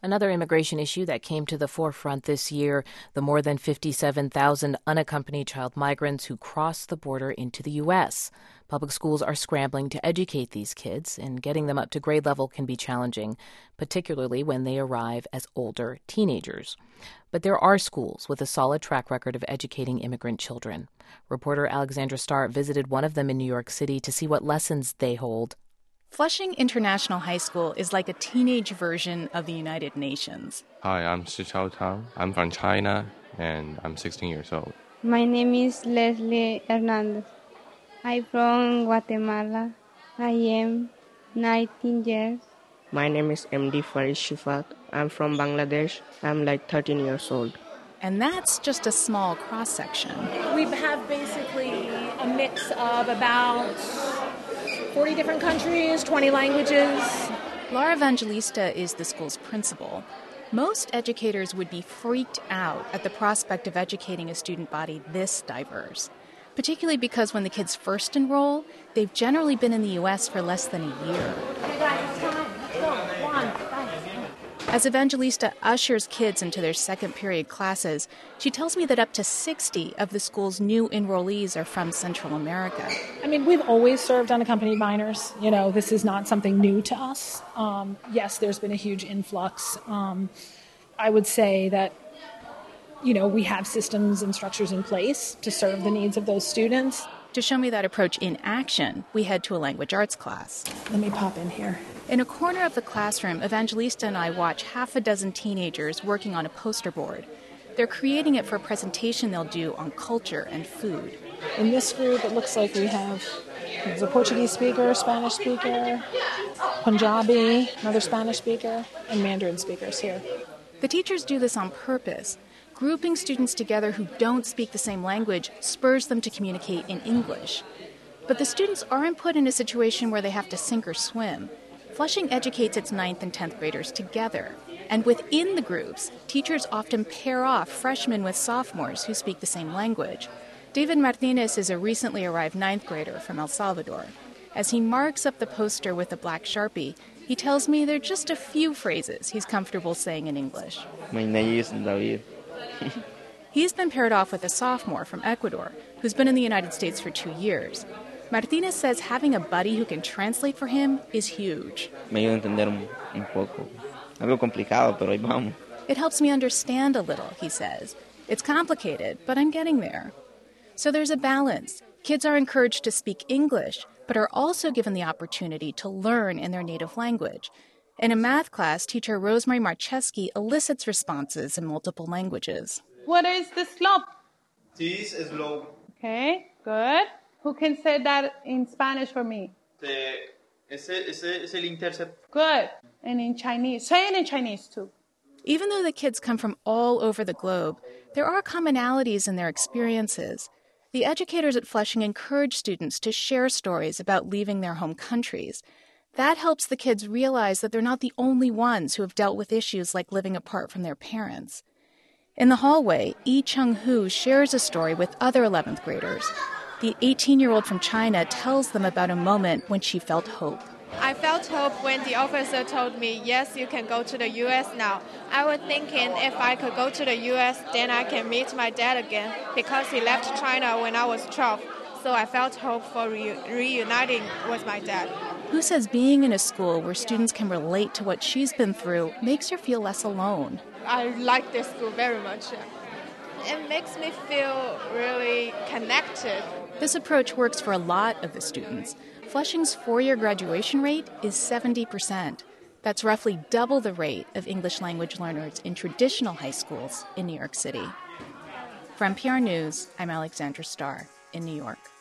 Another immigration issue that came to the forefront this year, the more than 57,000 unaccompanied child migrants who crossed the border into the U.S. Public schools are scrambling to educate these kids, and getting them up to grade level can be challenging, particularly when they arrive as older teenagers. But there are schools with a solid track record of educating immigrant children. Reporter Alexandra Starr visited one of them in New York City to see what lessons they hold. Flushing International High School is like a teenage version of the United Nations. Hi, I'm Xichao Tang. I'm from China, and I'm 16 years old. My name is Leslie Hernandez. I'm from Guatemala. I am 19 years. My name is MD Farid Shifat. I'm from Bangladesh. I'm like 13 years old. And that's just a small cross-section. We have basically a mix of about 40 different countries, 20 languages. Laura Evangelista is the school's principal. Most educators would be freaked out at the prospect of educating a student body this diverse, particularly because when the kids first enroll, they've generally been in the U.S. for less than a year. Okay, guys, it's time. Let's go. One, five. As Evangelista ushers kids into their second period classes, she tells me that up to 60 of the school's new enrollees are from Central America. I mean, we've always served unaccompanied minors. You know, this is not something new to us. Yes, there's been a huge influx. I would say that, you know, we have systems and structures in place to serve the needs of those students. To show me that approach in action, we head to a language arts class. Let me pop in here. In a corner of the classroom, Evangelista and I watch half a dozen teenagers working on a poster board. They're creating it for a presentation they'll do on culture and food. In this group, it looks like we have a Portuguese speaker, Spanish speaker, Punjabi, another Spanish speaker, and Mandarin speakers here. The teachers do this on purpose. Grouping students together who don't speak the same language spurs them to communicate in English. But the students aren't put in a situation where they have to sink or swim. Flushing educates its 9th and 10th graders together. And within the groups, teachers often pair off freshmen with sophomores who speak the same language. David Martinez is a recently arrived 9th grader from El Salvador. As he marks up the poster with a black Sharpie, he tells me there are just a few phrases he's comfortable saying in English. My name is David. He's been paired off with a sophomore from Ecuador who's been in the United States for 2 years. Martinez says having a buddy who can translate for him is huge. Me ayuda a entender un poco. Algo complicado, pero ahí vamos. It helps me understand a little, he says. It's complicated, but I'm getting there. So there's a balance. Kids are encouraged to speak English, but are also given the opportunity to learn in their native language. In a math class, teacher Rosemary Marcheski elicits responses in multiple languages. What is the slope? This is slope. Okay, good. Who can say that in Spanish for me? Ese es el intercept. Good. And in Chinese. Say it in Chinese too. Even though the kids come from all over the globe, there are commonalities in their experiences. The educators at Flushing encourage students to share stories about leaving their home countries. That helps the kids realize that they're not the only ones who have dealt with issues like living apart from their parents. In the hallway, Yi Chung-hu shares a story with other 11th graders. The 18-year-old from China tells them about a moment when she felt hope. I felt hope when the officer told me, yes, you can go to the U.S. now. I was thinking if I could go to the U.S., then I can meet my dad again, because he left China when I was 12. So I felt hope for reuniting with my dad. Hu says being in a school where students can relate to what she's been through makes her feel less alone. I like this school very much. It makes me feel really connected. This approach works for a lot of the students. Flushing's 4-year graduation rate is 70%. That's roughly double the rate of English language learners in traditional high schools in New York City. From PR News, I'm Alexandra Starr in New York.